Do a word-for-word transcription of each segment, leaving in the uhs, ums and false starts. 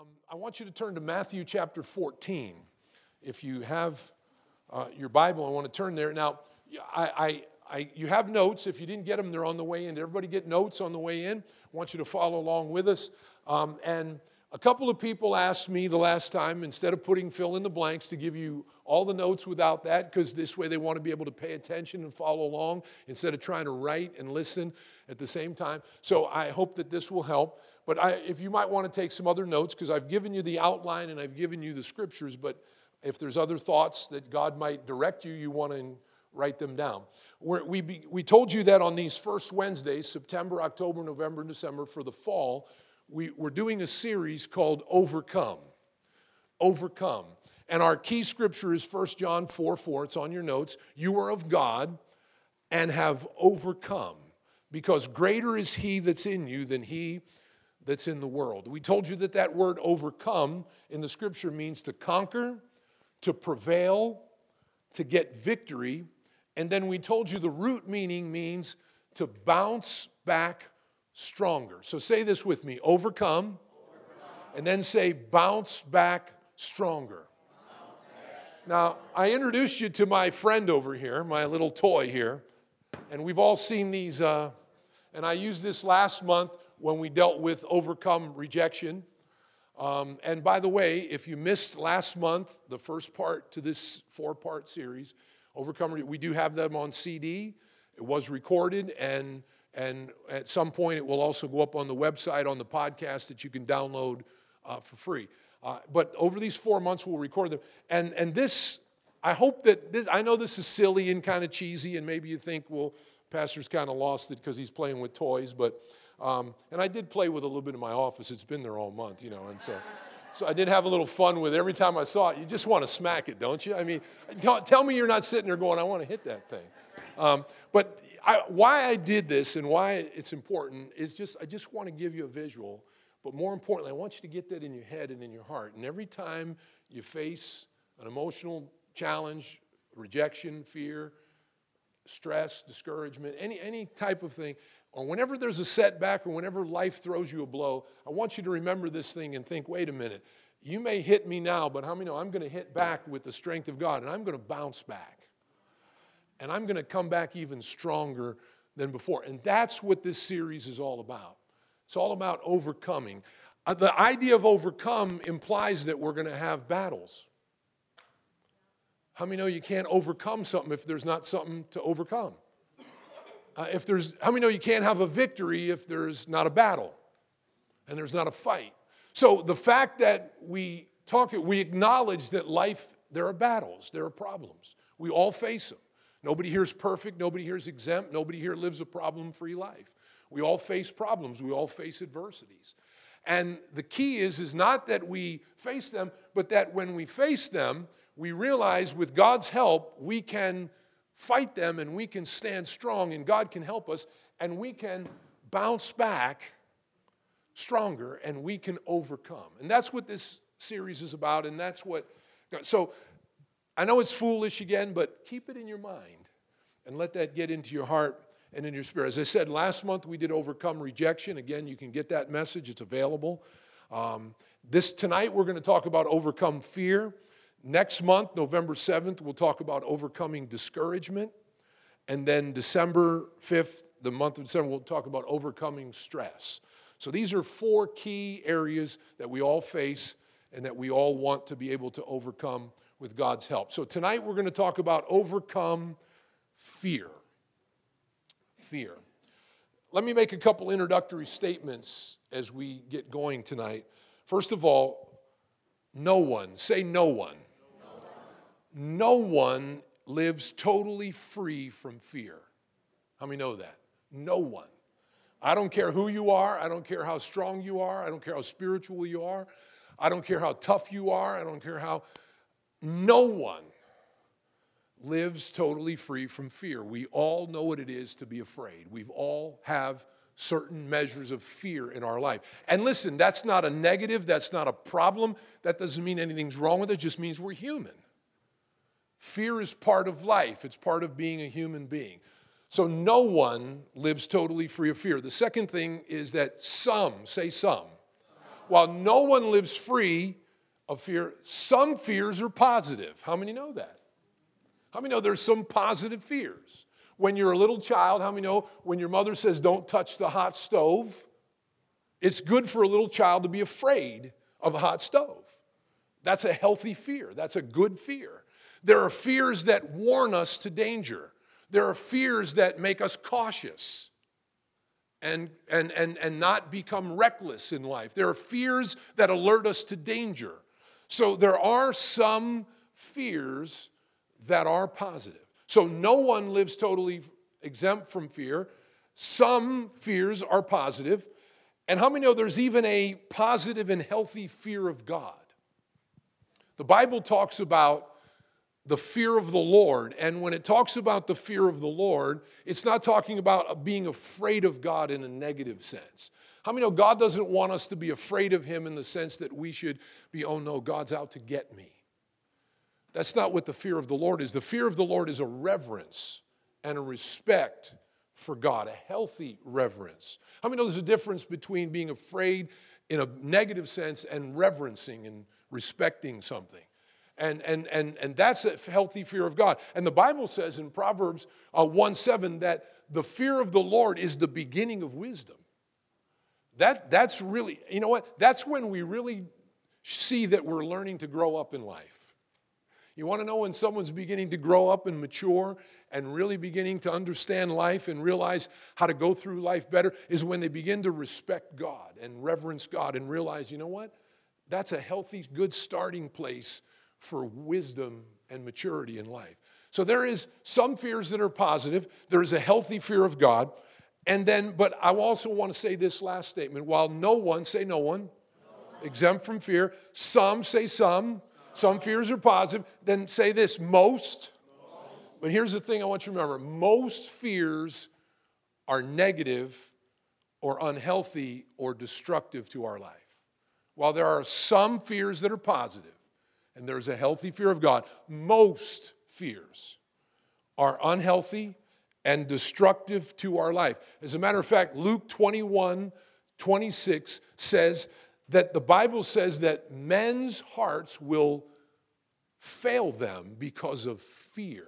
I want you to turn to Matthew chapter fourteen. If you have uh, your Bible, I want to turn there. Now, I, I, I, you have notes. If you didn't get them, they're on the way in. Did everybody get notes on the way in? I want you to follow along with us. Um, and a couple of people asked me the last time, instead of putting fill in the blanks, to give you all the notes without that, because this way they want to be able to pay attention and follow along instead of trying to write and listen at the same time. So I hope that this will help. But I, if you might want to take some other notes, because I've given you the outline and I've given you the scriptures, but if there's other thoughts that God might direct you, you want to write them down. We're, we, be, we told you that on these first Wednesdays, September, October, November, and December, for the fall, we, we're doing a series called Overcome. Overcome. And our key scripture is First John four four. It's on your notes. You are of God and have overcome, because greater is he that's in you than he that's in the world. We told you that that word overcome in the scripture means to conquer, to prevail, to get victory. And then we told you the root meaning means to bounce back stronger. So say this with me: overcome, overcome. And then say bounce back stronger. Bounce back. Now, I introduced you to my friend over here, my little toy here, and we've all seen these, uh, and I used this last month when we dealt with overcome rejection. Um, and by the way, if you missed last month, the first part to this four-part series, Overcome, we do have them on C D. It was recorded, and, and at some point it will also go up on the website on the podcast that you can download uh, for free. Uh, but over these four months, we'll record them. And, and this, I hope that, this, I know this is silly and kind of cheesy, and maybe you think, well, Pastor's kind of lost it because he's playing with toys, but Um, and I did play with a little bit in my office. It's been there all month, you know, and so so I did have a little fun with it. Every time I saw it, you just want to smack it, don't you? I mean, don't, tell me you're not sitting there going, I want to hit that thing. Um, but I, why I did this and why it's important is just, I just want to give you a visual, but more importantly, I want you to get that in your head and in your heart. And every time you face an emotional challenge, rejection, fear, stress, discouragement, any any type of thing, or whenever there's a setback or whenever life throws you a blow, I want you to remember this thing and think, wait a minute, you may hit me now, but how many know I'm going to hit back with the strength of God, and I'm going to bounce back. And I'm going to come back even stronger than before. And that's what this series is all about. It's all about overcoming. Uh, the idea of overcome implies that we're going to have battles. How many know you can't overcome something if there's not something to overcome? Uh, if there's, how many know you can't have a victory if there's not a battle and there's not a fight? So the fact that we talk, we acknowledge that life, there are battles, there are problems. We all face them. Nobody here is perfect. Nobody here is exempt. Nobody here lives a problem-free life. We all face problems. We all face adversities. And the key is, is not that we face them, but that when we face them, we realize with God's help, we can fight them and we can stand strong and God can help us and we can bounce back stronger and we can overcome. And that's what this series is about, and that's what, so I know it's foolish again, but keep it in your mind and let that get into your heart and in your spirit. As I said, last month we did overcome rejection. Again, you can get that message. It's available. Um, this tonight we're going to talk about overcome fear. Next month, November seventh, we'll talk about overcoming discouragement. And then December fifth, the month of December, we'll talk about overcoming stress. So these are four key areas that we all face and that we all want to be able to overcome with God's help. So tonight we're going to talk about overcome fear. Fear. Let me make a couple introductory statements as we get going tonight. First of all, no one, say no one. No one lives totally free from fear. How many know that? No one. I don't care who you are. I don't care how strong you are. I don't care how spiritual you are. I don't care how tough you are. I don't care how... No one lives totally free from fear. We all know what it is to be afraid. We've all have certain measures of fear in our life. And listen, that's not a negative. That's not a problem. That doesn't mean anything's wrong with it. It just means we're human. Fear is part of life. It's part of being a human being. So no one lives totally free of fear. The second thing is that some, say some, while no one lives free of fear, some fears are positive. How many know that? How many know there's some positive fears? When you're a little child, how many know when your mother says don't touch the hot stove, it's good for a little child to be afraid of a hot stove. That's a healthy fear. That's a good fear. There are fears that warn us to danger. There are fears that make us cautious and, and, and, and not become reckless in life. There are fears that alert us to danger. So there are some fears that are positive. So no one lives totally exempt from fear. Some fears are positive. And how many know there's even a positive and healthy fear of God? The Bible talks about the fear of the Lord. And when it talks about the fear of the Lord, it's not talking about being afraid of God in a negative sense. How many know God doesn't want us to be afraid of him in the sense that we should be, oh no, God's out to get me. That's not what the fear of the Lord is. The fear of the Lord is a reverence and a respect for God, a healthy reverence. How many know there's a difference between being afraid in a negative sense and reverencing and respecting something? And, and, and, and that's a healthy fear of God. And the Bible says in Proverbs uh, one seven that the fear of the Lord is the beginning of wisdom. That, that's really, you know what? That's when we really see that we're learning to grow up in life. You want to know when someone's beginning to grow up and mature and really beginning to understand life and realize how to go through life better is when they begin to respect God and reverence God and realize, you know what? That's a healthy, good starting place for wisdom and maturity in life. So there is some fears that are positive. There is a healthy fear of God. And then, but I also want to say this last statement. While no one, say no one, no one. exempt from fear, some say some, some fears are positive. Then say this, most. most. But here's the thing I want you to remember. Most fears are negative or unhealthy or destructive to our life. While there are some fears that are positive, and there's a healthy fear of God, most fears are unhealthy and destructive to our life. As a matter of fact, Luke twenty-one twenty-six says that the Bible says that men's hearts will fail them because of fear.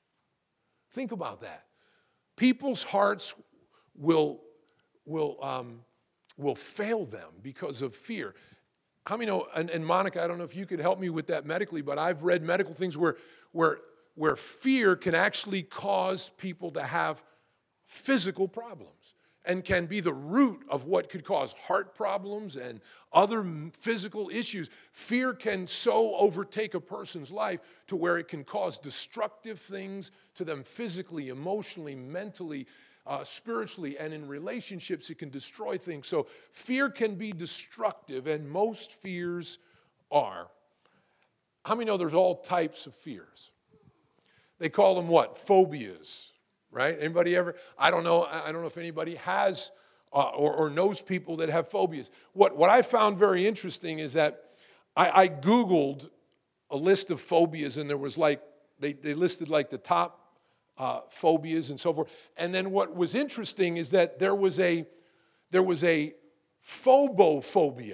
Think about that. People's hearts will, will, um, will fail them because of fear. How many know, and, and Monica, I don't know if you could help me with that medically, but I've read medical things where, where, where fear can actually cause people to have physical problems and can be the root of what could cause heart problems and other physical issues. Fear can so overtake a person's life to where it can cause destructive things to them physically, emotionally, mentally, Uh, spiritually, and in relationships, it can destroy things. So fear can be destructive, and most fears are. How many know there's all types of fears? They call them what? Phobias, right? Anybody ever? I don't know. I don't know if anybody has uh, or, or knows people that have phobias. What, what I found very interesting is that I, I Googled a list of phobias, and there was like, they, they listed like the top Uh, phobias and so forth. And then what was interesting is that there was a there was a phobophobia.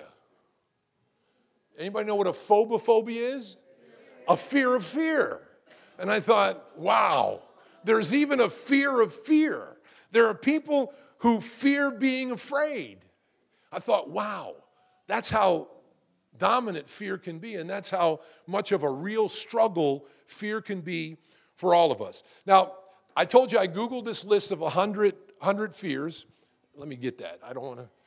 Anybody know what a phobophobia is? A fear of fear. And I thought, wow, there's even a fear of fear. There are people who fear being afraid. I thought, wow, that's how dominant fear can be, and that's how much of a real struggle fear can be for all of us. Now, I told you I Googled this list of one hundred, one hundred fears. Let me get that. I don't want to.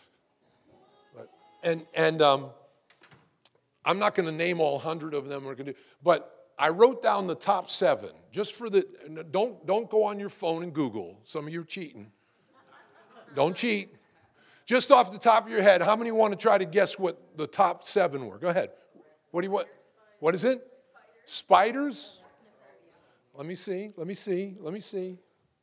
And, and um, I'm not going to name all one hundred of them. We're going to, but I wrote down the top seven. Just for the, don't, don't go on your phone and Google. Some of you are cheating. Don't cheat. Just off the top of your head, how many want to try to guess what the top seven were? Go ahead. What do you want? What is it? Spiders? Let me see, let me see, let me see.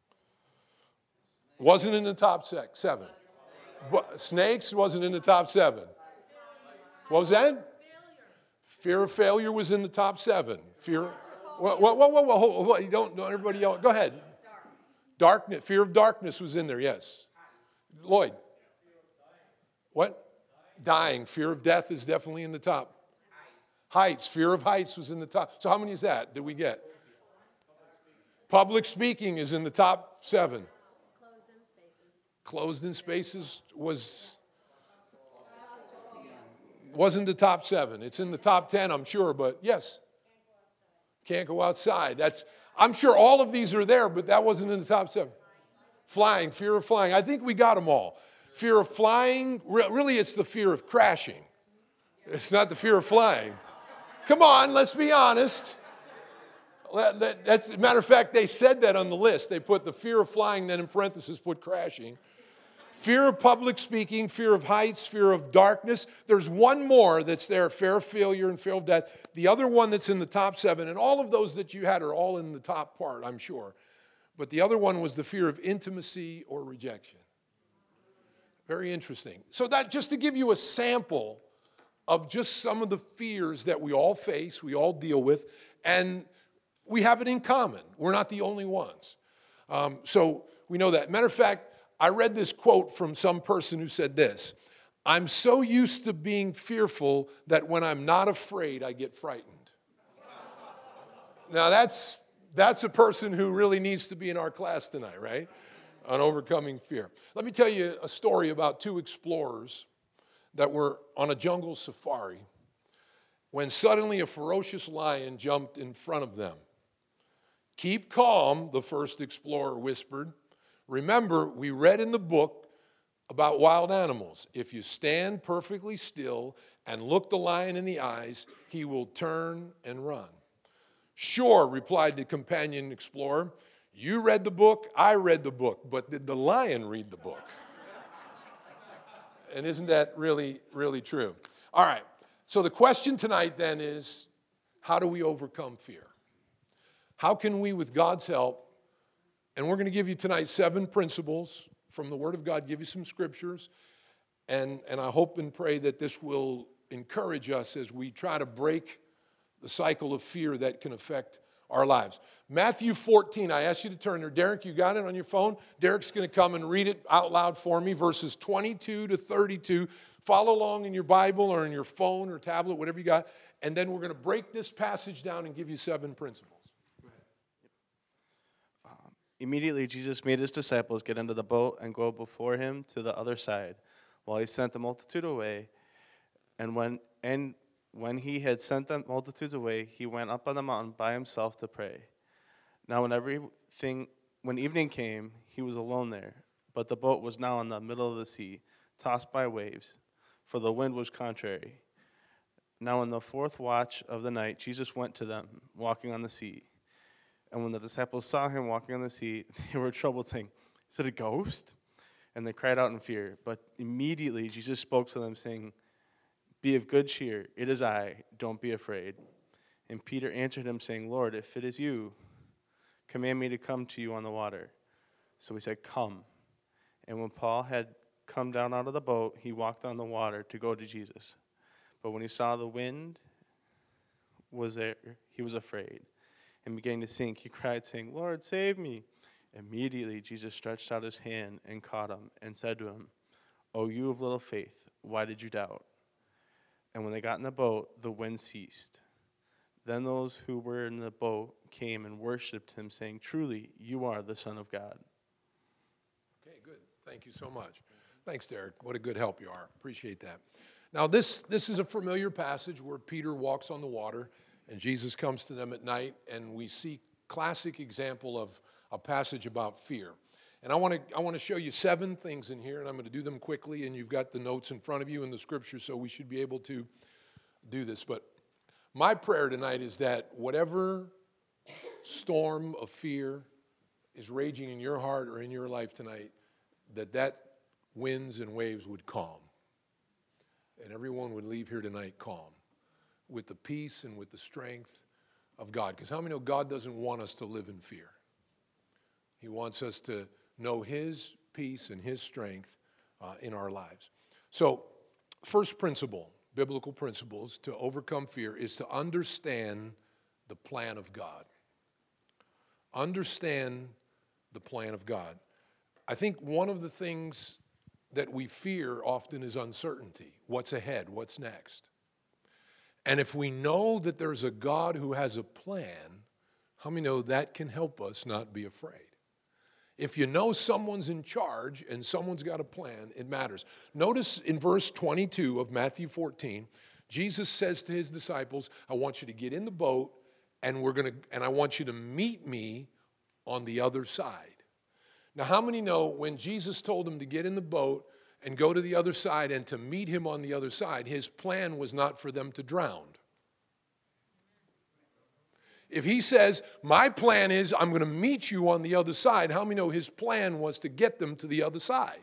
Wasn't in the top six, seven. But snakes wasn't in the top seven. What was that? Fear of failure was in the top seven. Fear, whoa, whoa, whoa, whoa, whoa, whoa, whoa. You don't, don't everybody yell. Go ahead. Darkness, fear of darkness was in there, yes. Lloyd. What? Dying. Fear of death is definitely in the top. Heights. Fear of heights was in the top. So how many is that did we get? Public speaking is in the top seven. Closed in spaces. Closed in spaces was, wasn't the top seven. It's in the top ten, I'm sure, but yes. Can't go outside. That's, I'm sure all of these are there, but that wasn't in the top seven. Flying, fear of flying. I think we got them all. Fear of flying, really it's the fear of crashing. It's not the fear of flying. Come on, let's be honest. That's, matter of fact, they said that on the list. They put the fear of flying, then in parentheses put crashing. Fear of public speaking, fear of heights, fear of darkness. There's one more that's there, fear of failure and fear of death. The other one that's in the top seven, and all of those that you had are all in the top part, I'm sure. But the other one was the fear of intimacy or rejection. Very interesting. So that just to give you a sample of just some of the fears that we all face, we all deal with, and we have it in common. We're not the only ones. Um, so we know that. Matter of fact, I read this quote from some person who said this: I'm so used to being fearful that when I'm not afraid, I get frightened. Now that's, that's a person who really needs to be in our class tonight, right? On overcoming fear. Let me tell you a story about two explorers that were on a jungle safari when suddenly a ferocious lion jumped in front of them. Keep calm, the first explorer whispered. Remember, we read in the book about wild animals. If you stand perfectly still and look the lion in the eyes, he will turn and run. Sure, replied the companion explorer. You read the book, I read the book, but did the lion read the book? And isn't that really, really true? All right, so the question tonight then is, how do we overcome fear? How can we, with God's help, and we're going to give you tonight seven principles from the Word of God, give you some scriptures, and, and I hope and pray that this will encourage us as we try to break the cycle of fear that can affect our lives. Matthew fourteen, I asked you to turn there. Derek, you got it on your phone? Derek's going to come and read it out loud for me, verses twenty-two to thirty-two. Follow along in your Bible or in your phone or tablet, whatever you got, and then we're going to break this passage down and give you seven principles. Um, immediately, Jesus made his disciples get into the boat and go before him to the other side, while he sent the multitude away. And when and when he had sent the multitudes away, he went up on the mountain by himself to pray. Now, when everything, when evening came, he was alone there. But the boat was now in the middle of the sea, tossed by waves, for the wind was contrary. Now, in the fourth watch of the night, Jesus went to them, walking on the sea. And when the disciples saw him walking on the sea, they were troubled, saying, "Is it a ghost?" And they cried out in fear. But immediately Jesus spoke to them, saying, "Be of good cheer, it is I, don't be afraid." And Peter answered him, saying, "Lord, if it is you, command me to come to you on the water." So he said, "Come." And when Paul had come down out of the boat, he walked on the water to go to Jesus. But when he saw the wind was there, he was afraid. And beginning to sink, he cried, saying, "Lord, save me." Immediately Jesus stretched out his hand and caught him and said to him, "O you of little faith, why did you doubt?" And when they got in the boat, the wind ceased. Then those who were in the boat came and worshipped him, saying, "Truly, you are the Son of God." Okay, good. Thank you so much. Thanks, Derek. What a good help you are. Appreciate that. Now, this, this is a familiar passage where Peter walks on the water, and Jesus comes to them at night, and we see classic example of a passage about fear. And I want to I want to show you seven things in here, and I'm going to do them quickly, and you've got the notes in front of you in the scripture, so we should be able to do this. But my prayer tonight is that whatever storm of fear is raging in your heart or in your life tonight, that that winds and waves would calm. And everyone would leave here tonight calm, with the peace and with the strength of God. Because how many know God doesn't want us to live in fear? He wants us to know his peace and his strength uh, in our lives. So, first principle, biblical principles to overcome fear is to understand the plan of God. Understand the plan of God. I think one of the things that we fear often is uncertainty. What's ahead? What's next? And if we know that there's a God who has a plan, how many know that can help us not be afraid? If you know someone's in charge and someone's got a plan, it matters. Notice in verse twenty-two of Matthew fourteen, Jesus says to his disciples, I want you to get in the boat and we're going to and I want you to meet me on the other side. Now, how many know when Jesus told them to get in the boat and go to the other side and to meet him on the other side, his plan was not for them to drown. If he says, my plan is I'm going to meet you on the other side, how many know his plan was to get them to the other side?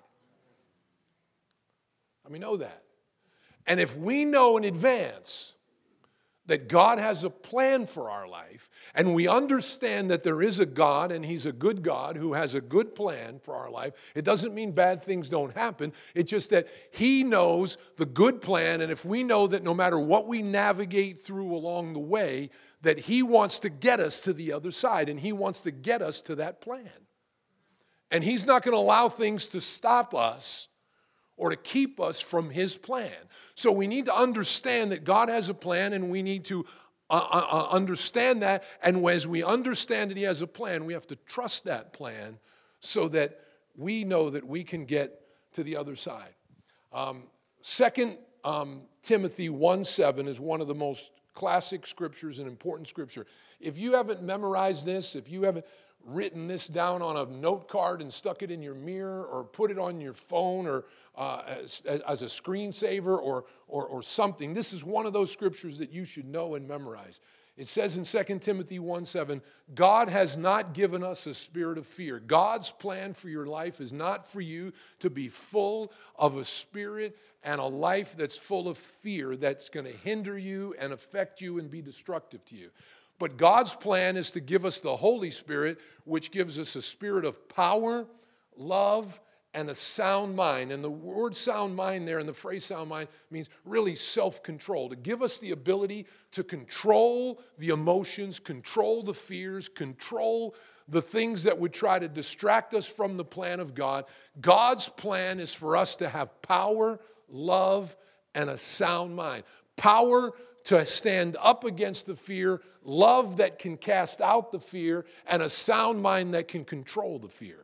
How many know that? And if we know in advance that God has a plan for our life, and we understand that there is a God, and he's a good God who has a good plan for our life, it doesn't mean bad things don't happen. It's just that he knows the good plan, and if we know that no matter what we navigate through along the way, that he wants to get us to the other side, and he wants to get us to that plan. And he's not going to allow things to stop us or to keep us from his plan. So we need to understand that God has a plan, and we need to uh, uh, understand that. And as we understand that he has a plan, we have to trust that plan so that we know that we can get to the other side. Um, Second um, Timothy one seven is one of the most classic scriptures and important scripture. If you haven't memorized this, if you haven't written this down on a note card and stuck it in your mirror or put it on your phone or uh, as, as a screensaver or, or, or something, this is one of those scriptures that you should know and memorize. It says in Second Timothy one seven, God has not given us a spirit of fear. God's plan for your life is not for you to be full of a spirit and a life that's full of fear that's going to hinder you and affect you and be destructive to you. But God's plan is to give us the Holy Spirit, which gives us a spirit of power, love, and a sound mind. And the word sound mind there and the phrase sound mind means really self-control. To give us the ability to control the emotions, control the fears, control the things that would try to distract us from the plan of God. God's plan is for us to have power, love, and a sound mind. Power to stand up against the fear, love that can cast out the fear, and a sound mind that can control the fear.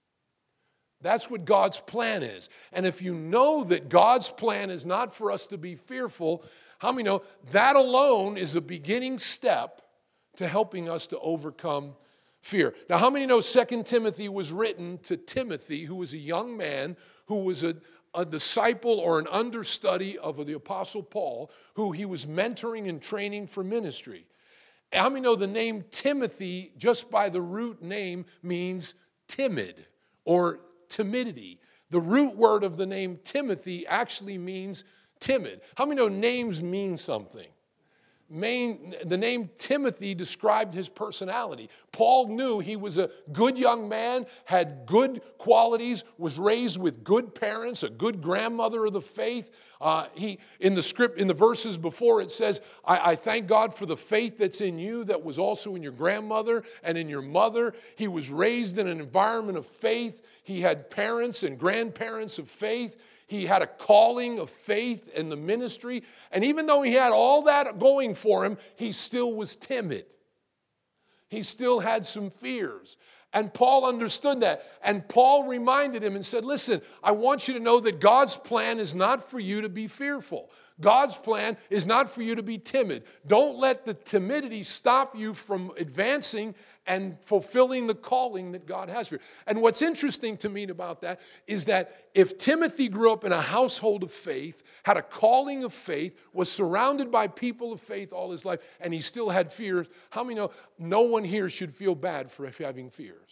That's what God's plan is. And if you know that God's plan is not for us to be fearful, how many know that alone is a beginning step to helping us to overcome fear? Now, how many know Second Timothy was written to Timothy, who was a young man, who was a a disciple or an understudy of the Apostle Paul, who he was mentoring and training for ministry? How many know the name Timothy, just by the root name, means timid or timidity? The root word of the name Timothy actually means timid. How many know names mean something? Main, the name Timothy described his personality. Paul knew he was a good young man, had good qualities, was raised with good parents, a good grandmother of the faith. Uh, he in the script, in the verses before, it says, I, I thank God for the faith that's in you that was also in your grandmother and in your mother. He was raised in an environment of faith. He had parents and grandparents of faith. He had a calling of faith in the ministry. And even though he had all that going for him, he still was timid. He still had some fears. And Paul understood that. And Paul reminded him and said, listen, I want you to know that God's plan is not for you to be fearful. God's plan is not for you to be timid. Don't let the timidity stop you from advancing and fulfilling the calling that God has for you. And what's interesting to me about that is that if Timothy grew up in a household of faith, had a calling of faith, was surrounded by people of faith all his life, and he still had fears, how many know no one here should feel bad for having fears?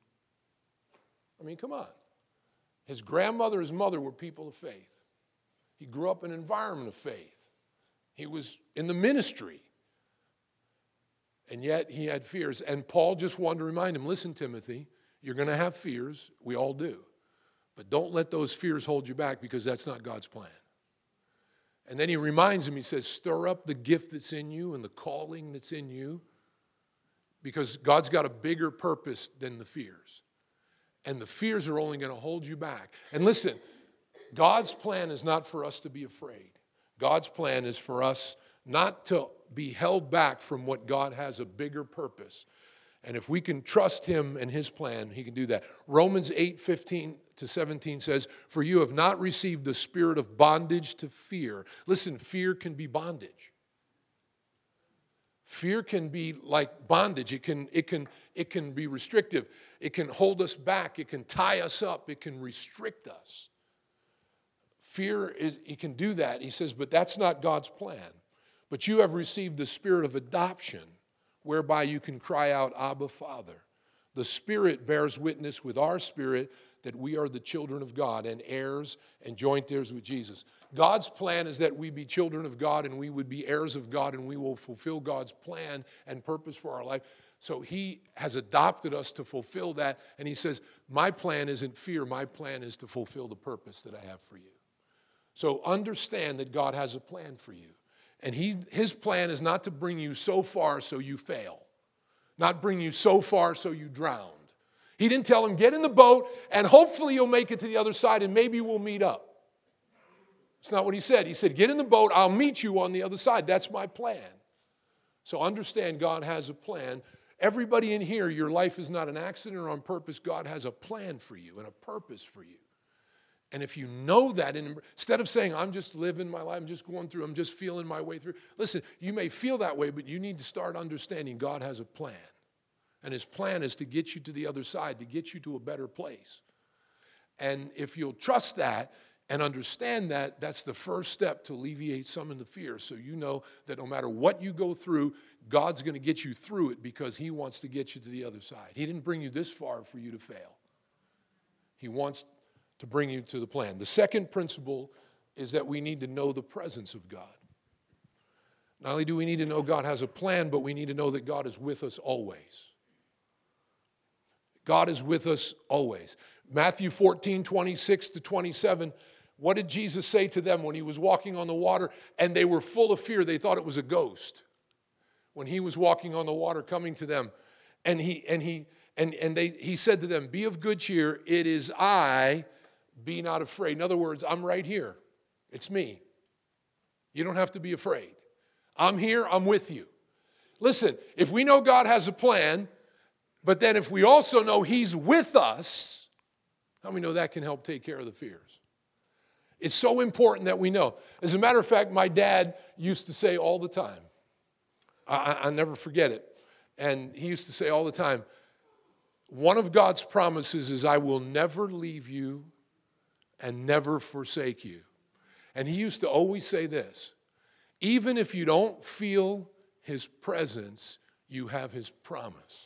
I mean, come on. His grandmother, his mother were people of faith. He grew up in an environment of faith. He was in the ministry. And yet he had fears. And Paul just wanted to remind him, listen, Timothy, you're going to have fears. We all do. But don't let those fears hold you back, because that's not God's plan. And then he reminds him, he says, stir up the gift that's in you and the calling that's in you, because God's got a bigger purpose than the fears. And the fears are only going to hold you back. And listen, God's plan is not for us to be afraid. God's plan is for us not to be held back from what God has a bigger purpose. And if we can trust him and his plan, he can do that. Romans eight, fifteen to seventeen says, for you have not received the spirit of bondage to fear. Listen, fear can be bondage. Fear can be like bondage. It can, it can, it can be restrictive. It can hold us back. It can tie us up. It can restrict us. Fear, is, he can do that. He says, but that's not God's plan. But you have received the spirit of adoption, whereby you can cry out, Abba, Father. The Spirit bears witness with our spirit that we are the children of God and heirs and joint heirs with Jesus. God's plan is that we be children of God and we would be heirs of God and we will fulfill God's plan and purpose for our life. So he has adopted us to fulfill that. And he says, my plan isn't fear. My plan is to fulfill the purpose that I have for you. So understand that God has a plan for you. And he, his plan is not to bring you so far so you fail. Not bring you so far so you drowned. He didn't tell him, get in the boat and hopefully you'll make it to the other side and maybe we'll meet up. That's not what he said. He said, get in the boat, I'll meet you on the other side. That's my plan. So understand God has a plan. Everybody in here, your life is not an accident or on purpose. God has a plan for you and a purpose for you. And if you know that, instead of saying, I'm just living my life, I'm just going through, I'm just feeling my way through. Listen, you may feel that way, but you need to start understanding God has a plan. And his plan is to get you to the other side, to get you to a better place. And if you'll trust that and understand that, that's the first step to alleviate some of the fear. So you know that no matter what you go through, God's going to get you through it because he wants to get you to the other side. He didn't bring you this far for you to fail. He wants to bring you to the plan. The second principle is that we need to know the presence of God. Not only do we need to know God has a plan, but we need to know that God is with us always. God is with us always. Matthew fourteen, twenty-six to twenty-seven, what did Jesus say to them when he was walking on the water and they were full of fear? They thought it was a ghost when he was walking on the water coming to them. And he and he and, and they he said to them, be of good cheer, it is I, be not afraid. In other words, I'm right here. It's me. You don't have to be afraid. I'm here, I'm with you. Listen, if we know God has a plan, but then if we also know he's with us, how many know that can help take care of the fears? It's so important that we know. As a matter of fact, my dad used to say all the time, I, I'll never forget it, and he used to say all the time, one of God's promises is I will never leave you and never forsake you. And he used to always say this, even if you don't feel his presence, you have his promise.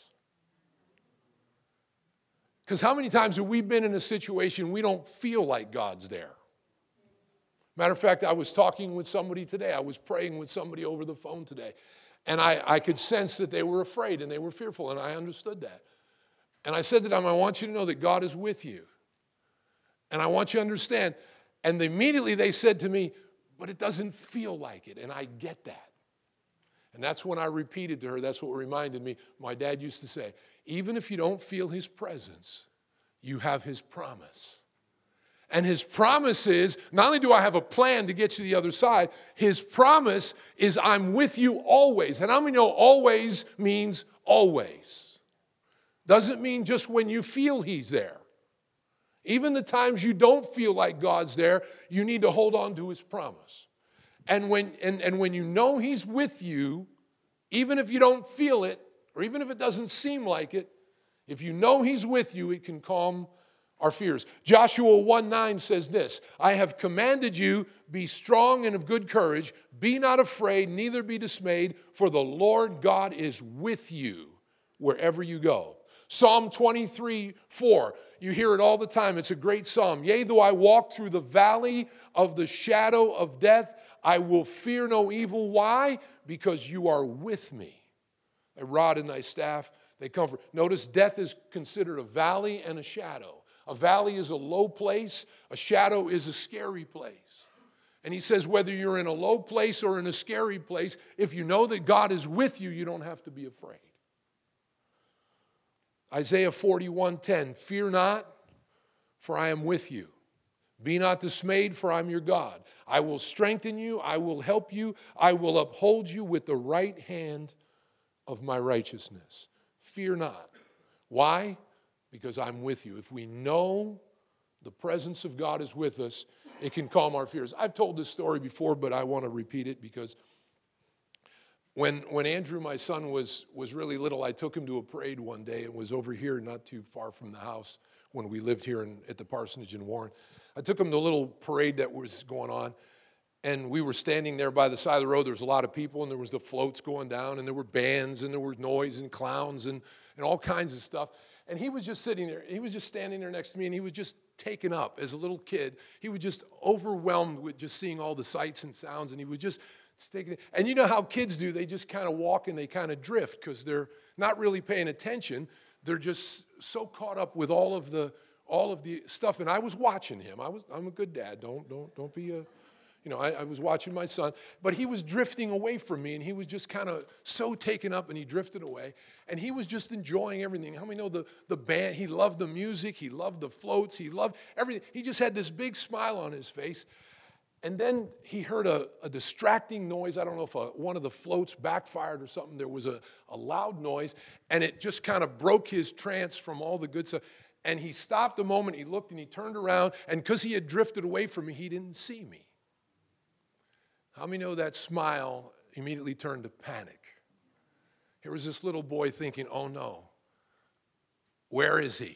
Because how many times have we been in a situation we don't feel like God's there? Matter of fact, I was talking with somebody today. I was praying with somebody over the phone today. And I, I could sense that they were afraid and they were fearful, and I understood that. And I said to them, I want you to know that God is with you. And I want you to understand. And immediately they said to me, but it doesn't feel like it. And I get that. And that's when I repeated to her, that's what reminded me, my dad used to say, even if you don't feel his presence, you have his promise. And his promise is, not only do I have a plan to get you to the other side, his promise is I'm with you always. And how many know always means always? Doesn't mean just when you feel he's there. Even the times you don't feel like God's there, you need to hold on to his promise. And when, and, and when you know he's with you, even if you don't feel it, or even if it doesn't seem like it, if you know he's with you, it can calm our fears. Joshua one nine says this, I have commanded you, be strong and of good courage, be not afraid, neither be dismayed, for the Lord God is with you wherever you go. Psalm twenty-three four, you hear it all the time. It's a great psalm. Yea, though I walk through the valley of the shadow of death, I will fear no evil. Why? Because you are with me. Thy rod and thy staff, they comfort. Notice death is considered a valley and a shadow. A valley is a low place. A shadow is a scary place. And he says whether you're in a low place or in a scary place, if you know that God is with you, you don't have to be afraid. Isaiah forty-one ten, fear not, for I am with you. Be not dismayed, for I'm your God. I will strengthen you. I will help you. I will uphold you with the right hand of my righteousness. Fear not. Why? Because I'm with you. If we know the presence of God is with us, it can calm our fears. I've told this story before, but I want to repeat it because when, when Andrew, my son, was, was really little, I took him to a parade one day. It was over here, not too far from the house when we lived here in, at the parsonage in Warren. I took him to a little parade that was going on, and we were standing there by the side of the road. There was a lot of people, and there was the floats going down, and there were bands, and there was noise and clowns and, and all kinds of stuff. And he was just sitting there. He was just standing there next to me, and he was just taken up as a little kid. He was just overwhelmed with just seeing all the sights and sounds, and he was just taking it. And you know how kids do. They just kind of walk and they kind of drift because they're not really paying attention. They're just so caught up with all of the all of the stuff. And I was watching him. I was, I'm a good dad. Don't, don't, don't be a, you know, I, I was watching my son. But he was drifting away from me, and he was just kind of so taken up, and he drifted away. And he was just enjoying everything. How many know the, the band? He loved the music. He loved the floats. He loved everything. He just had this big smile on his face. And then he heard a, a distracting noise. I don't know if a, one of the floats backfired or something. There was a, a loud noise, and it just kind of broke his trance from all the good stuff. And he stopped a moment, he looked, and he turned around, and because he had drifted away from me, he didn't see me. How many know that smile immediately turned to panic? Here was this little boy thinking, oh no, where is he?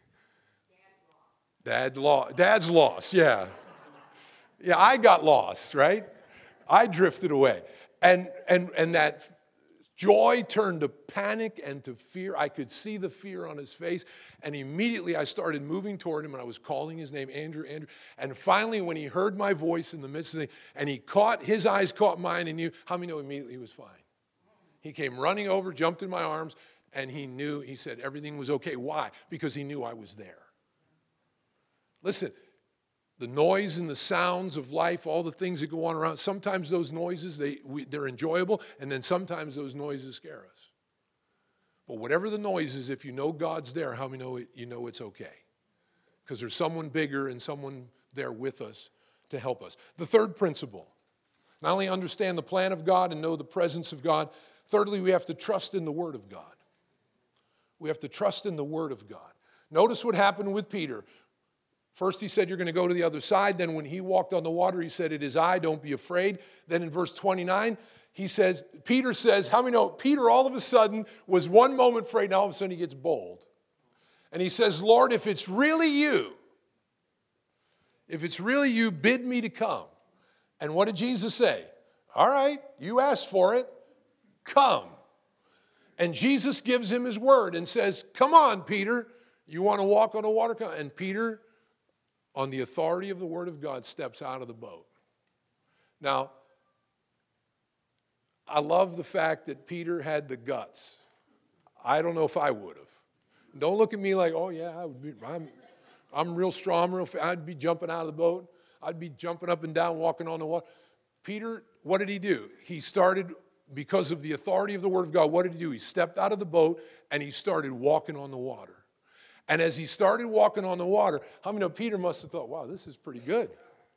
Dad's lost. Dad's lost, yeah. Yeah, I got lost, right? I drifted away. And, and, and that joy turned to panic and to fear. I could see the fear on his face. And immediately I started moving toward him, and I was calling his name, Andrew, Andrew. And finally, when he heard my voice in the midst of the thing, and he caught, his eyes caught mine, and knew, how many know immediately he was fine? He came running over, jumped in my arms, and he knew, he said everything was okay. Why? Because he knew I was there. Listen, the noise and the sounds of life, all the things that go on around, sometimes those noises, they, we, they're enjoyable, and then sometimes those noises scare us. But whatever the noise is, if you know God's there, how many know it, you know it's okay? Because there's someone bigger and someone there with us to help us. The third principle, not only understand the plan of God and know the presence of God, thirdly, we have to trust in the Word of God. We have to trust in the Word of God. Notice what happened with Peter. First, he said, you're going to go to the other side. Then when he walked on the water, he said, it is I, don't be afraid. Then in verse twenty-nine, he says, Peter says, how many know, Peter all of a sudden was one moment afraid, now all of a sudden he gets bold. And he says, Lord, if it's really you, if it's really you, bid me to come. And what did Jesus say? All right, you asked for it, come. And Jesus gives him his word and says, come on, Peter, you want to walk on the water? Come. And Peter, on the authority of the Word of God, steps out of the boat. Now, I love the fact that Peter had the guts. I don't know if I would have. Don't look at me like, oh yeah, I would be, I'm, I'm real strong, I'm real fast. I'd be jumping out of the boat. I'd be jumping up and down, walking on the water. Peter, what did he do? He started, because of the authority of the Word of God, what did he do? He stepped out of the boat and he started walking on the water. And as he started walking on the water, how many know Peter must have thought, wow, this is pretty good.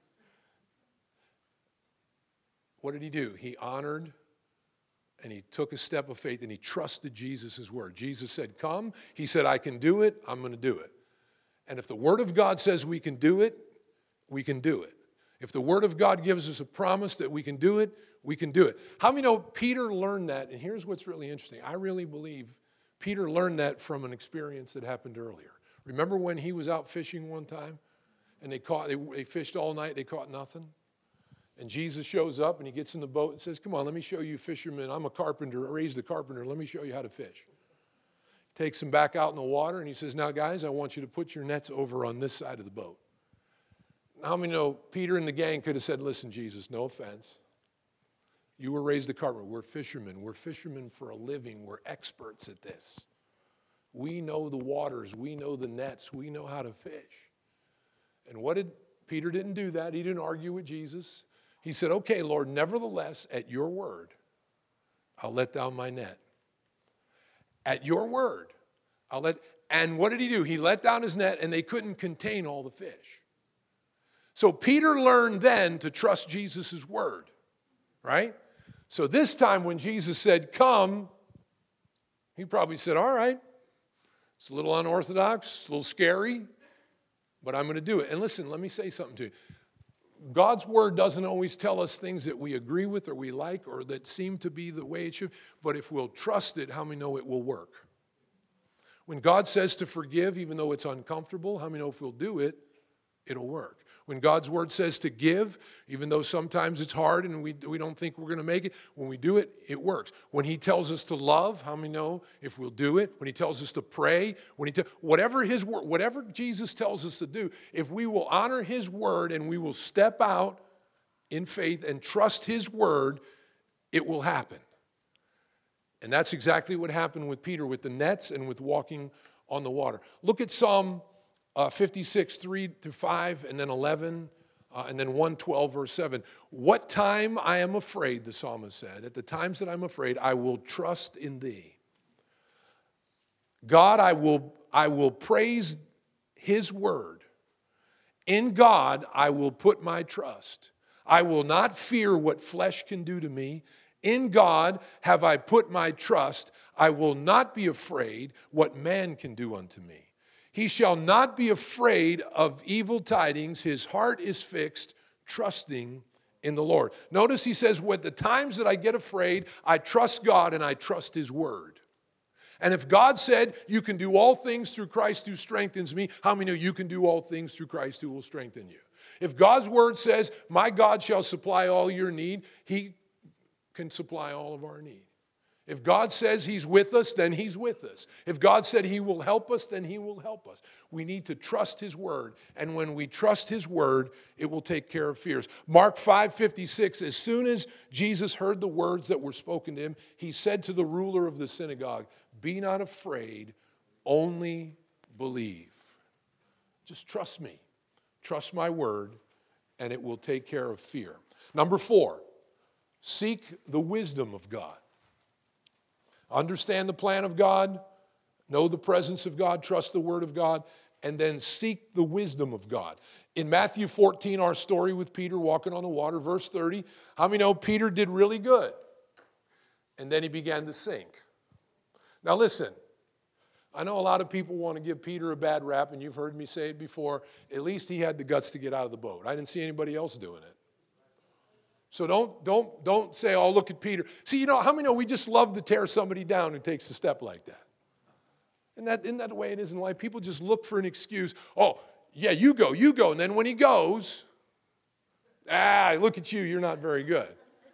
What did he do? He honored and he took a step of faith and he trusted Jesus' word. Jesus said, come. He said, I can do it. I'm going to do it. And if the Word of God says we can do it, we can do it. If the Word of God gives us a promise that we can do it, we can do it. How many know Peter learned that? And here's what's really interesting. I really believe Peter learned that from an experience that happened earlier. Remember when he was out fishing one time and they caught, they, they fished all night, they caught nothing? And Jesus shows up and he gets in the boat and says, come on, let me show you fishermen. I'm a carpenter, I raised a carpenter. Let me show you how to fish. Takes them back out in the water and he says, now guys, I want you to put your nets over on this side of the boat. How many know Peter and the gang could have said, listen, Jesus, no offense. You were raised a carpenter. We're fishermen. We're fishermen for a living. We're experts at this. We know the waters. We know the nets. We know how to fish. And what did, Peter didn't do that. He didn't argue with Jesus. He said, okay, Lord, nevertheless, at your word, I'll let down my net. At your word, I'll let, and what did he do? He let down his net and they couldn't contain all the fish. So Peter learned then to trust Jesus' word, right? So this time when Jesus said, come, he probably said, all right, it's a little unorthodox, it's a little scary, but I'm going to do it. And listen, let me say something to you. God's word doesn't always tell us things that we agree with or we like or that seem to be the way it should, but if we'll trust it, how many know it will work? When God says to forgive, even though it's uncomfortable, how many know if we'll do it, it'll work? When God's word says to give, even though sometimes it's hard and we, we don't think we're going to make it, when we do it, it works. When he tells us to love, how many know if we'll do it? When he tells us to pray, when he te- whatever his word, whatever Jesus tells us to do, if we will honor his word and we will step out in faith and trust his word, it will happen. And that's exactly what happened with Peter with the nets and with walking on the water. Look at Psalm Uh, fifty-six, three to five, and then eleven, uh, and then one twelve, verse seven. What time I am afraid, the psalmist said, at the times that I'm afraid, I will trust in thee. God, I will, I will praise his word. In God, I will put my trust. I will not fear what flesh can do to me. In God have I put my trust. I will not be afraid what man can do unto me. He shall not be afraid of evil tidings. His heart is fixed, trusting in the Lord. Notice he says, with the times that I get afraid, I trust God and I trust his word. And if God said, you can do all things through Christ who strengthens me, how many know you can do all things through Christ who will strengthen you? If God's word says, my God shall supply all your need, he can supply all of our need. If God says he's with us, then he's with us. If God said he will help us, then he will help us. We need to trust his word. And when we trust his word, it will take care of fears. Mark five fifty-six, as soon as Jesus heard the words that were spoken to him, he said to the ruler of the synagogue, be not afraid, only believe. Just trust me. Trust my word, and it will take care of fear. Number four, seek the wisdom of God. Understand the plan of God, know the presence of God, trust the word of God, and then seek the wisdom of God. In Matthew fourteen, our story with Peter walking on the water, verse thirty, how many know Peter did really good? And then he began to sink. Now listen, I know a lot of people want to give Peter a bad rap, and you've heard me say it before. At least he had the guts to get out of the boat. I didn't see anybody else doing it. So don't, don't, don't say, oh, look at Peter. See, you know, how many know we just love to tear somebody down who takes a step like that? Isn't that, isn't that the way it is in life? People just look for an excuse. Oh, yeah, you go, you go. And then when he goes, ah, look at you, you're not very good.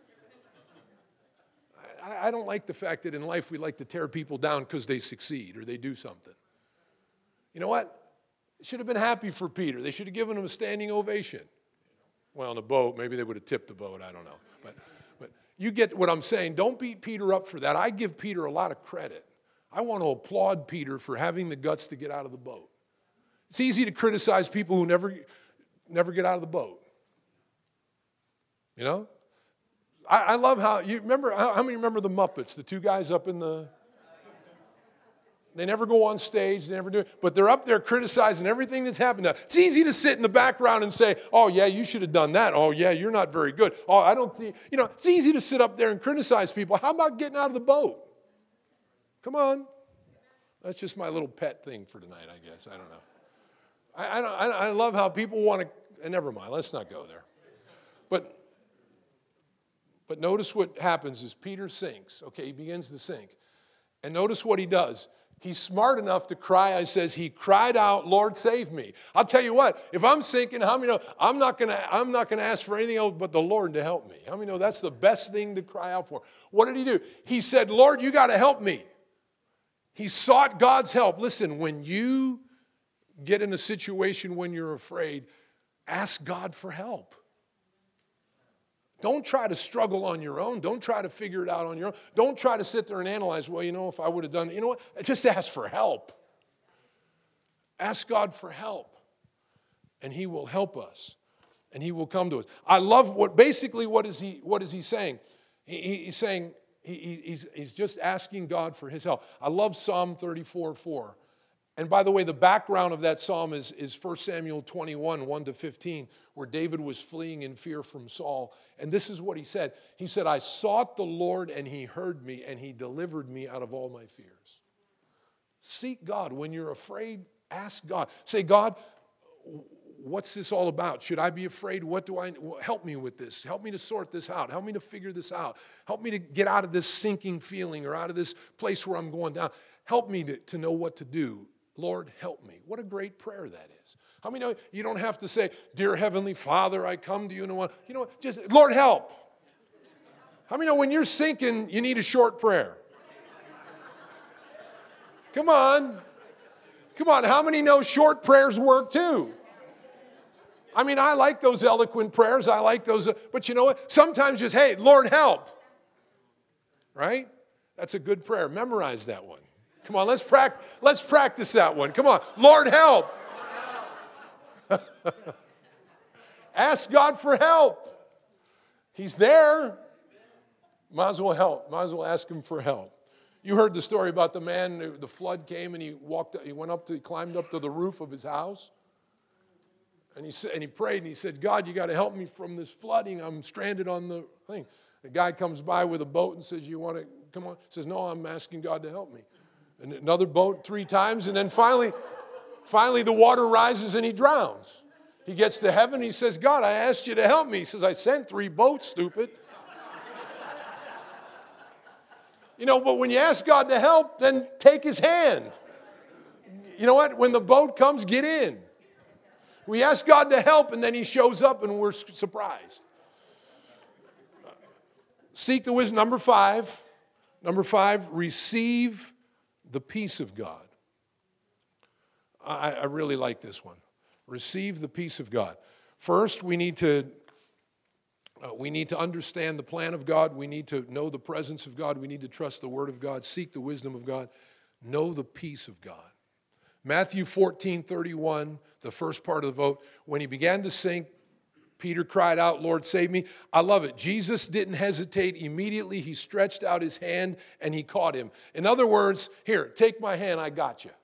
I, I don't like the fact that in life we like to tear people down because they succeed or they do something. You know what? They should have been happy for Peter. They should have given him a standing ovation. Well, on the boat, maybe they would have tipped the boat. I don't know. But, but you get what I'm saying. Don't beat Peter up for that. I give Peter a lot of credit. I want to applaud Peter for having the guts to get out of the boat. It's easy to criticize people who never, never get out of the boat. You know? I, I love how, you remember, how, how many remember the Muppets? The two guys up in the... They never go on stage, they never do it, but they're up there criticizing everything that's happened. Now, it's easy to sit in the background and say, oh, yeah, you should have done that. Oh, yeah, you're not very good. Oh, I don't think, you know, it's easy to sit up there and criticize people. How about getting out of the boat? Come on. That's just my little pet thing for tonight, I guess. I don't know. I, I, don't, I, I love how people want to, and never mind, let's not go there. But, but notice what happens is Peter sinks. Okay, he begins to sink. And notice what he does. He's smart enough to cry. I says he cried out, Lord, save me. I'll tell you what, if I'm sinking, how many know I'm not gonna I'm not gonna ask for anything else but the Lord to help me. How many know that's the best thing to cry out for? What did he do? He said, Lord, you got to help me. He sought God's help. Listen, when you get in a situation when you're afraid, ask God for help. Don't try to struggle on your own. Don't try to figure it out on your own. Don't try to sit there and analyze, well, you know, if I would have done it. You know what? Just ask for help. Ask God for help. And he will help us. And he will come to us. I love what, basically, what is he, what is he saying? He, he's saying, he, he's, he's just asking God for his help. I love Psalm thirty-four four. And by the way, the background of that psalm is, is First Samuel twenty-one, one to fifteen, where David was fleeing in fear from Saul. And this is what he said. He said, I sought the Lord and he heard me and he delivered me out of all my fears. Seek God. When you're afraid, ask God. Say, God, what's this all about? Should I be afraid? What do I, help me with this. Help me to sort this out. Help me to figure this out. Help me to get out of this sinking feeling or out of this place where I'm going down. Help me to, to know what to do. Lord, help me. What a great prayer that is. How many know you don't have to say, Dear Heavenly Father, I come to you. And what, you know what? Just, Lord, help. How many know when you're sinking, you need a short prayer? Come on. Come on. How many know short prayers work too? I mean, I like those eloquent prayers. I like those. Uh, but you know what? Sometimes just, hey, Lord, help. Right? That's a good prayer. Memorize that one. Come on, let's, prac- let's practice that one. Come on. Lord, help. Ask God for help. He's there. Might as well help. Might as well ask him for help. You heard the story about the man, the flood came and he walked, he went up to, he climbed up to the roof of his house. And he said, and he prayed and he said, God, you got to help me from this flooding. I'm stranded on the thing. The guy comes by with a boat and says, you want to come on? He says, no, I'm asking God to help me. And another boat three times, and then finally, finally the water rises and he drowns. He gets to heaven, he says, God, I asked you to help me. He says, I sent three boats, stupid. You know, but when you ask God to help, then take his hand. You know what? When the boat comes, get in. We ask God to help, and then he shows up, and we're surprised. Seek the wisdom. Number five. Number five, receive the peace of God. I, I really like this one. Receive the peace of God. First, we need to uh, we need to understand the plan of God. We need to know the presence of God. We need to trust the word of God. Seek the wisdom of God. Know the peace of God. Matthew fourteen thirty-one, the first part of the vote. When he began to sink, Peter cried out, Lord, save me. I love it. Jesus didn't hesitate. Immediately, he stretched out his hand and he caught him. In other words, here, take my hand, I got you.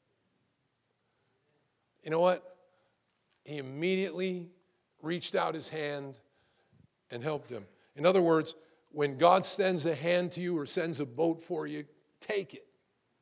You know what? He immediately reached out his hand and helped him. In other words, when God sends a hand to you or sends a boat for you, take it.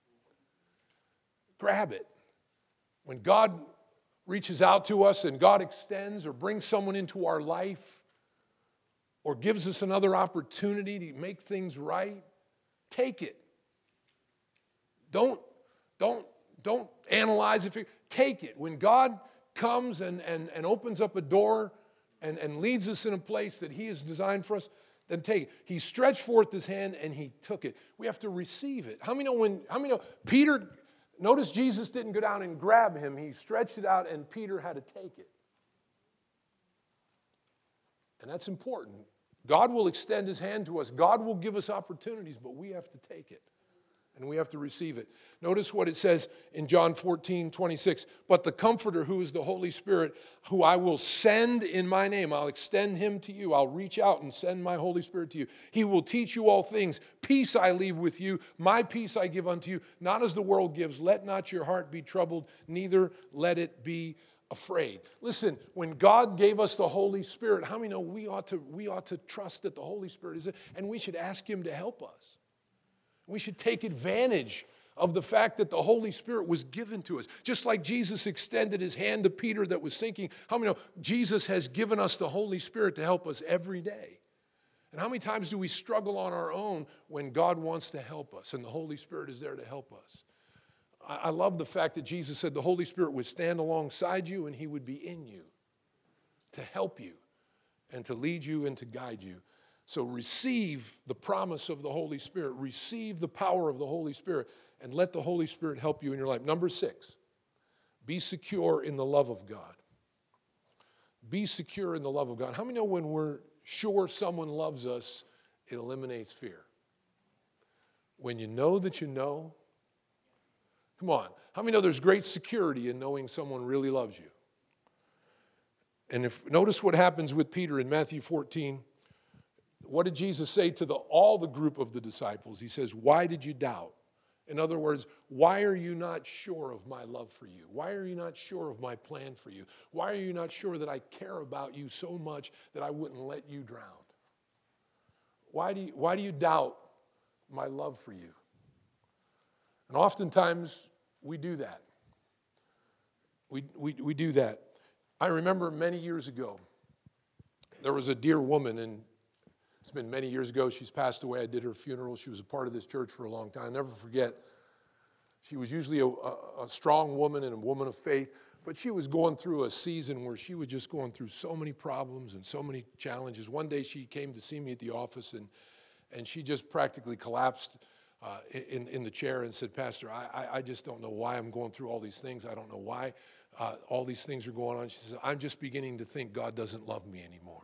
Grab it. When God reaches out to us and God extends or brings someone into our life or gives us another opportunity to make things right, take it. Don't, don't, don't analyze it. Take it. When God comes and, and, and opens up a door and, and leads us in a place that he has designed for us, then take it. He stretched forth his hand and he took it. We have to receive it. How many know when, how many know Peter... Notice Jesus didn't go down and grab him. He stretched it out and Peter had to take it. And that's important. God will extend his hand to us. God will give us opportunities, but we have to take it. And we have to receive it. Notice what it says in John fourteen twenty-six. But the Comforter, who is the Holy Spirit, who I will send in my name, I'll extend him to you. I'll reach out and send my Holy Spirit to you. He will teach you all things. Peace I leave with you. My peace I give unto you. Not as the world gives. Let not your heart be troubled, neither let it be afraid. Listen, when God gave us the Holy Spirit, how many know we ought to, we ought to trust that the Holy Spirit is it, and we should ask him to help us. We should take advantage of the fact that the Holy Spirit was given to us. Just like Jesus extended his hand to Peter that was sinking, how many know Jesus has given us the Holy Spirit to help us every day? And how many times do we struggle on our own when God wants to help us and the Holy Spirit is there to help us? I love the fact that Jesus said the Holy Spirit would stand alongside you and he would be in you to help you and to lead you and to guide you. So receive the promise of the Holy Spirit. Receive the power of the Holy Spirit and let the Holy Spirit help you in your life. Number six, be secure in the love of God. Be secure in the love of God. How many know when we're sure someone loves us, it eliminates fear? When you know that you know, come on. How many know there's great security in knowing someone really loves you? And if notice what happens with Peter in Matthew fourteen. What did Jesus say to the, all the group of the disciples? He says, why did you doubt? In other words, why are you not sure of my love for you? Why are you not sure of my plan for you? Why are you not sure that I care about you so much that I wouldn't let you drown? Why do you, why do you doubt my love for you? And oftentimes we do that. We, we, we do that. I remember many years ago, there was a dear woman, and it's been many years ago. She's passed away. I did her funeral. She was a part of this church for a long time. I'll never forget. She was usually a, a, a strong woman and a woman of faith, but she was going through a season where she was just going through so many problems and so many challenges. One day she came to see me at the office, and, and she just practically collapsed uh, in, in the chair and said, Pastor, I, I, I just don't know why I'm going through all these things. I don't know why uh, all these things are going on. She said, I'm just beginning to think God doesn't love me anymore.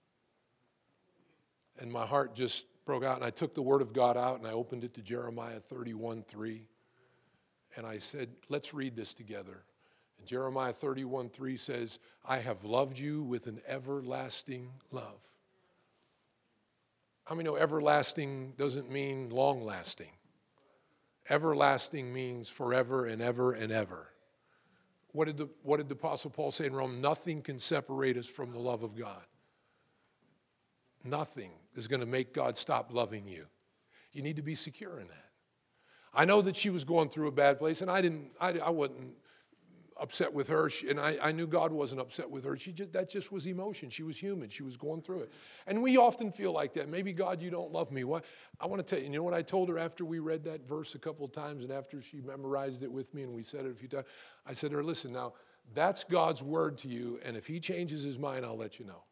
And my heart just broke out, and I took the Word of God out, and I opened it to Jeremiah thirty-one three. And I said, let's read this together. And Jeremiah thirty-one three says, I have loved you with an everlasting love. How many know everlasting doesn't mean long-lasting? Everlasting means forever and ever and ever. What did the, what did the Apostle Paul say in Rome? Nothing can separate us from the love of God. Nothing is going to make God stop loving you. You need to be secure in that. I know that she was going through a bad place, and I didn't. I, I wasn't upset with her, she, and I, I knew God wasn't upset with her. She just, that just was emotion. She was human. She was going through it, and we often feel like that. Maybe God, you don't love me. What? I want to tell you. You know what I told her after we read that verse a couple of times, and after she memorized it with me, and we said it a few times. I said to her, "Listen, now that's God's word to you, and if He changes His mind, I'll let you know."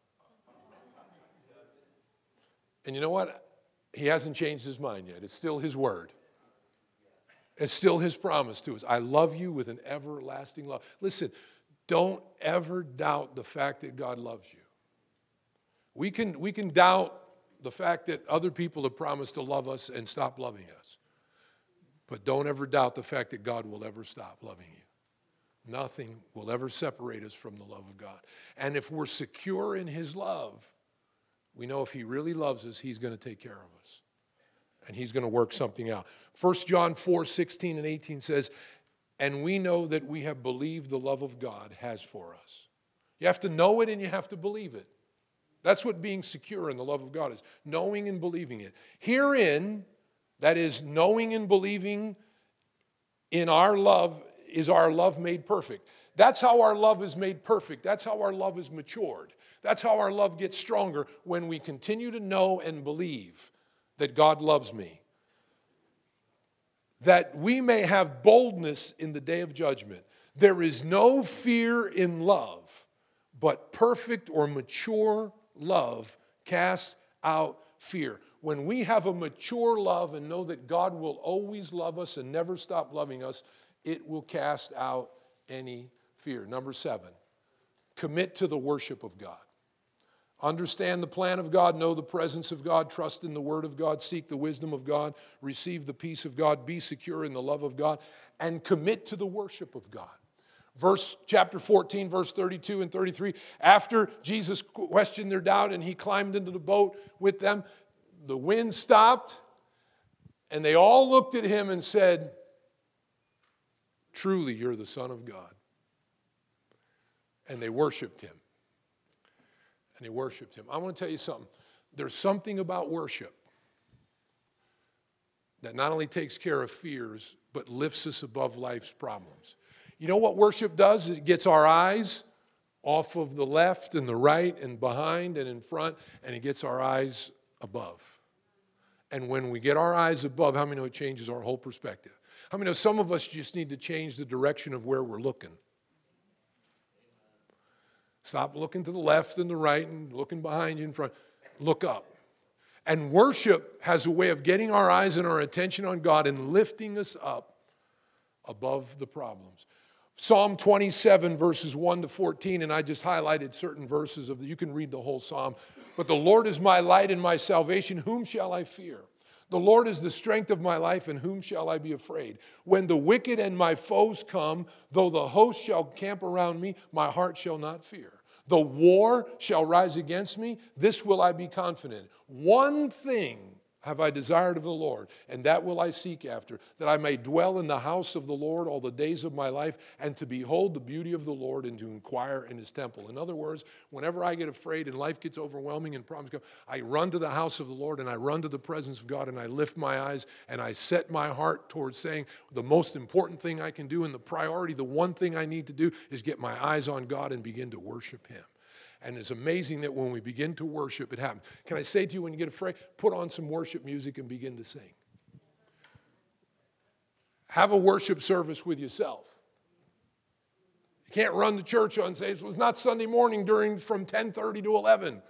And you know what? He hasn't changed his mind yet. It's still his word. It's still his promise to us. I love you with an everlasting love. Listen, don't ever doubt the fact that God loves you. We can, we can doubt the fact that other people have promised to love us and stop loving us. But don't ever doubt the fact that God will ever stop loving you. Nothing will ever separate us from the love of God. And if we're secure in his love, we know if he really loves us, he's going to take care of us. And he's going to work something out. First John four sixteen and eighteen says, and we know that we have believed the love of God has for us. You have to know it and you have to believe it. That's what being secure in the love of God is, knowing and believing it. Herein, that is knowing and believing in our love, is our love made perfect. That's how our love is made perfect. That's how our love is matured. That's how our love gets stronger, when we continue to know and believe that God loves me. That we may have boldness in the day of judgment. There is no fear in love, but perfect or mature love casts out fear. When we have a mature love and know that God will always love us and never stop loving us, it will cast out any fear. Number seven, commit to the worship of God. Understand the plan of God, know the presence of God, trust in the word of God, seek the wisdom of God, receive the peace of God, be secure in the love of God, and commit to the worship of God. Verse chapter fourteen, verse thirty-two and thirty-three, after Jesus questioned their doubt and he climbed into the boat with them, the wind stopped and they all looked at him and said, truly, you're the Son of God. And they worshiped him. And they worshiped him. I want to tell you something. There's something about worship that not only takes care of fears, but lifts us above life's problems. You know what worship does? It gets our eyes off of the left and the right and behind and in front, and it gets our eyes above. And when we get our eyes above, how many know it changes our whole perspective? How many know some of us just need to change the direction of where we're looking? Stop looking to the left and the right and looking behind you in front. Look up. And worship has a way of getting our eyes and our attention on God and lifting us up above the problems. Psalm twenty-seven, verses one to fourteen, and I just highlighted certain verses of the, you can read the whole psalm. But the Lord is my light and my salvation, whom shall I fear? The Lord is the strength of my life, and whom shall I be afraid? When the wicked and my foes come, though the host shall camp around me, my heart shall not fear. The war shall rise against me, this will I be confident. One thing have I desired of the Lord, and that will I seek after, that I may dwell in the house of the Lord all the days of my life, and to behold the beauty of the Lord, and to inquire in his temple. In other words, whenever I get afraid and life gets overwhelming and problems come, I run to the house of the Lord, and I run to the presence of God, and I lift my eyes, and I set my heart towards saying the most important thing I can do, and the priority, the one thing I need to do is get my eyes on God and begin to worship him. And it's amazing that when we begin to worship, it happens. Can I say to you, when you get afraid, put on some worship music and begin to sing. Have a worship service with yourself. You can't run the church on say, it was not Sunday morning during from ten thirty to eleven.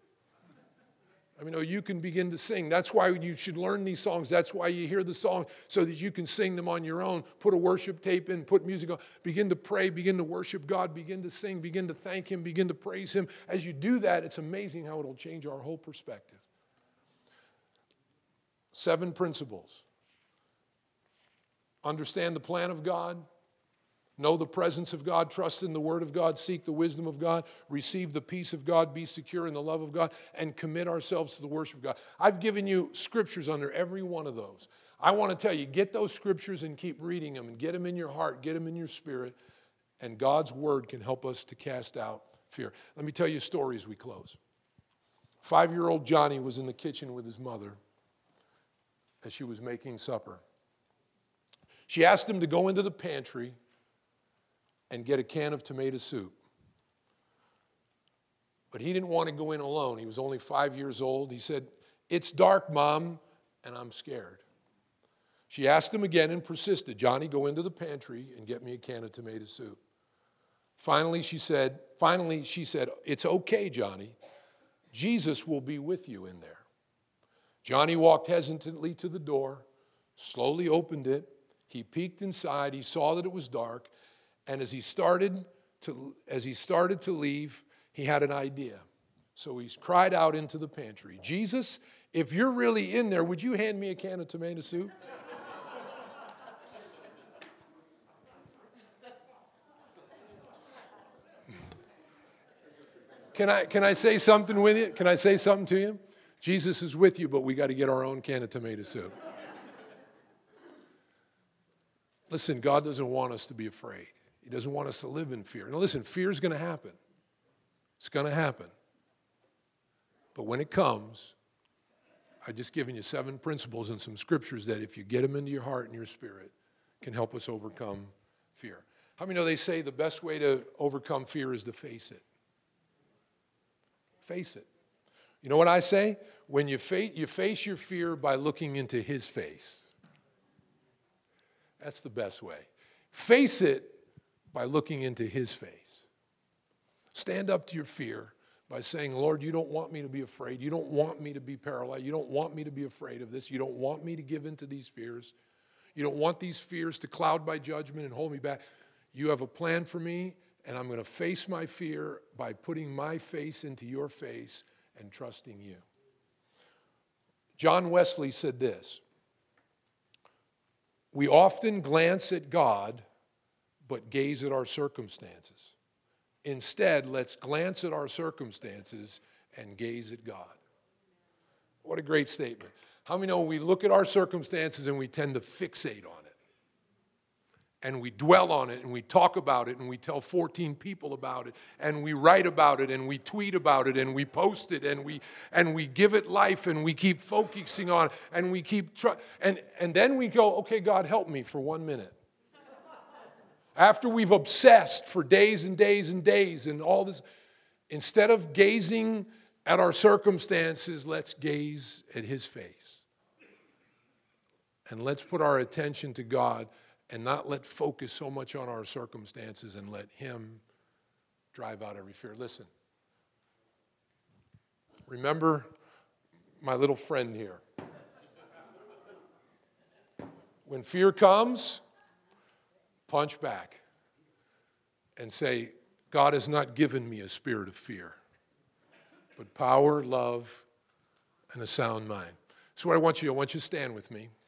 I mean, no, you can begin to sing. That's why you should learn these songs. That's why you hear the song, so that you can sing them on your own. Put a worship tape in, put music on. Begin to pray, begin to worship God, begin to sing, begin to thank him, begin to praise him. As you do that, it's amazing how it'll change our whole perspective. Seven principles. Understand the plan of God. Know the presence of God, trust in the word of God, seek the wisdom of God, receive the peace of God, be secure in the love of God, and commit ourselves to the worship of God. I've given you scriptures under every one of those. I want to tell you, get those scriptures and keep reading them and get them in your heart, get them in your spirit, and God's word can help us to cast out fear. Let me tell you a story as we close. Five-year-old Johnny was in the kitchen with his mother as she was making supper. She asked him to go into the pantry and get a can of tomato soup. But he didn't want to go in alone. He was only five years old. He said, "It's dark, Mom, and I'm scared." She asked him again and persisted, "Johnny, go into the pantry and get me a can of tomato soup." Finally, she said, finally, she said, "It's okay, Johnny. Jesus will be with you in there." Johnny walked hesitantly to the door, slowly opened it. He peeked inside. He saw that it was dark. And as he started to, as he started to leave, he had an idea. So he cried out into the pantry, "Jesus, if you're really in there, would you hand me a can of tomato soup?" Can I, can I say something with you? Can I say something to you? Jesus is with you, but we got to get our own can of tomato soup. Listen, God doesn't want us to be afraid. He doesn't want us to live in fear. Now listen, fear is going to happen. It's going to happen. But when it comes, I've just given you seven principles and some scriptures that if you get them into your heart and your spirit, can help us overcome fear. How many know they say the best way to overcome fear is to face it? Face it. You know what I say? When you face, you face your fear by looking into his face. That's the best way. Face it by looking into his face. Stand up to your fear by saying, "Lord, you don't want me to be afraid. You don't want me to be paralyzed. You don't want me to be afraid of this. You don't want me to give in to these fears. You don't want these fears to cloud my judgment and hold me back. You have a plan for me, and I'm going to face my fear by putting my face into your face and trusting you." John Wesley said this, "We often glance at God, but gaze at our circumstances. Instead, let's glance at our circumstances and gaze at God." What a great statement. How many know we look at our circumstances and we tend to fixate on it? And we dwell on it and we talk about it and we tell fourteen people about it and we write about it and we tweet about it and we post it and we and we give it life and we keep focusing on it and we keep try- and and then we go, "Okay, God, help me for one minute." After we've obsessed for days and days and days and all this, instead of gazing at our circumstances, let's gaze at his face. And let's put our attention to God and not let focus so much on our circumstances and let him drive out every fear. Listen, remember my little friend here. When fear comes, punch back and say, "God has not given me a spirit of fear, but power, love, and a sound mind." So what I want you to, I want you to stand with me.